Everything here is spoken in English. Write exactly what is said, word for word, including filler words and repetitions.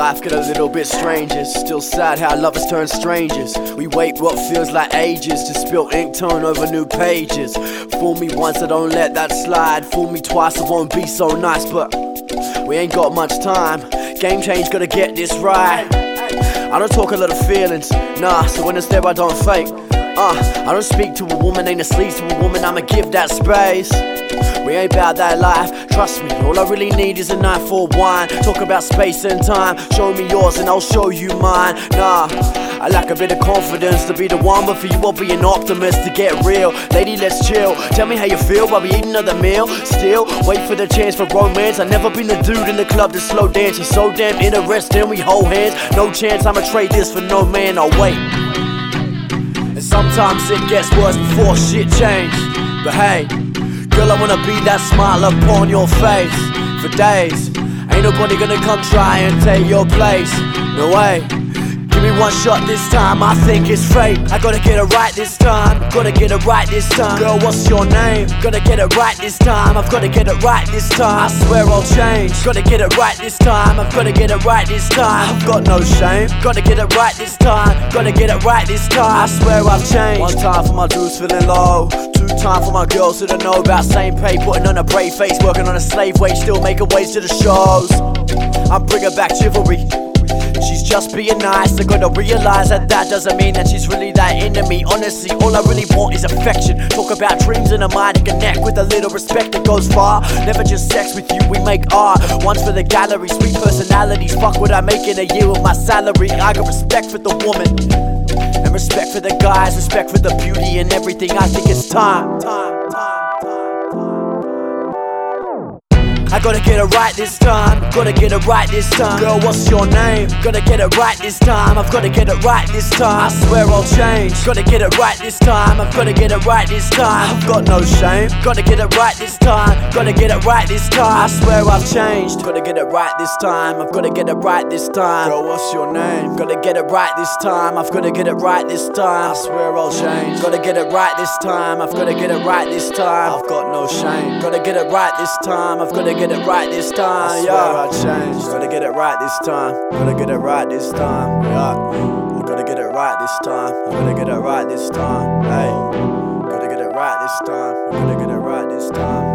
Life get a little bit stranger. Still sad how lovers turn strangers. We wait what feels like ages to spill ink, turn over new pages. Fool me once, I don't let that slide. Fool me twice, I won't be so nice. But we ain't got much time. Game change, gotta get this right. I don't talk a lot of feelings, nah, so when it's there I don't fake. Uh, I don't speak to a woman, ain't a sleaze to a woman, I'ma give that space. We ain't about that life, trust me, all I really need is a night for wine. Talk about space and time, show me yours and I'll show you mine. Nah, I lack a bit of confidence to be the one, but for you I'll be an optimist. To get real, lady, let's chill. Tell me how you feel while we eat another meal. Still, wait for the chance for romance. I've never been the dude in the club to slow dance. She's so damn interesting, we hold hands. No chance I'ma trade this for no man, I'll wait. And sometimes it gets worse before shit change. But hey, girl, I wanna be that smile upon your face for days. Ain't nobody gonna come try and take your place, no way. Give me one shot this time, I think it's fate. I gotta get it right this time, gotta get it right this time. Girl, what's your name? Gotta get it right this time, I've gotta get it right this time. I swear I'll change, gotta get it right this time, I've gotta get it right this time. I've got no shame, gotta get it right this time, gotta get it right this time. I swear I've changed. One time for my dudes feeling low, two time for my girls who don't know about same pay. Putting on a brave face, working on a slave wage, still making ways to the shows. I'm bringing back chivalry. She's just being nice, I gotta realize that that doesn't mean that she's really that into me. Honestly, all I really want is affection. Talk about dreams in a mind to connect with a little respect that goes far. Never just sex with you, we make art. One's for the gallery, sweet personalities. Fuck what I make in a year with my salary. I got respect for the woman, and respect for the guys, respect for the beauty and everything. I think it's time, time, time, time. I gotta get it right this time, gotta get it right this time. Girl, what's your name? Gotta get it right this time, I've gotta get it right this time. I swear I'll change, gotta get it right this time, I've gotta get it right this time. I've got no shame, gotta get it right this time, gotta get it right this time. I swear I've changed, gotta get it right this time, I've gotta get it right this time. Girl, what's your name? Gotta get it right this time, I've gotta get it right this time. I swear I'll change, gotta get it right this time, I've gotta get it right this time. I've got no shame, gotta get it right this time, I've gotta get it right this time. I swear yeah. I changed, gotta get it right this time, gotta get it right this time. Yeah, I gotta get it right this time, I gotta get it right this time. Hey, gotta get it right this time, I gotta get it right this time.